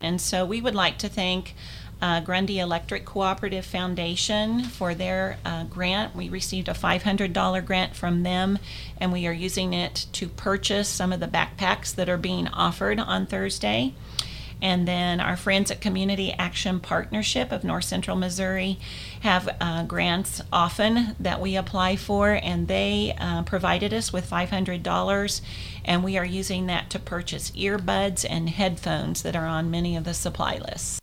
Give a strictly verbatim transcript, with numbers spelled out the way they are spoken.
And so we would like to thank uh, Grundy Electric Cooperative Foundation for their uh, grant. We received a five hundred dollars grant from them, and we are using it to purchase some of the backpacks that are being offered on Thursday. And then our friends at Community Action Partnership of North Central Missouri have uh, grants often that we apply for, and they uh, provided us with five hundred dollars, and we are using that to purchase earbuds and headphones that are on many of the supply lists.